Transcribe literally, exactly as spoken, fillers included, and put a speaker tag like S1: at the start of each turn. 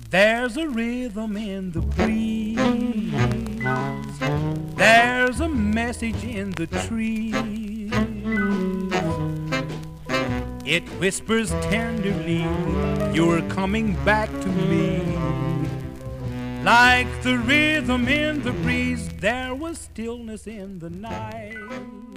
S1: There's a rhythm in the breeze, there's a message in the trees. It whispers tenderly, you're coming back to me. Like the rhythm in the breeze, there was stillness in the night.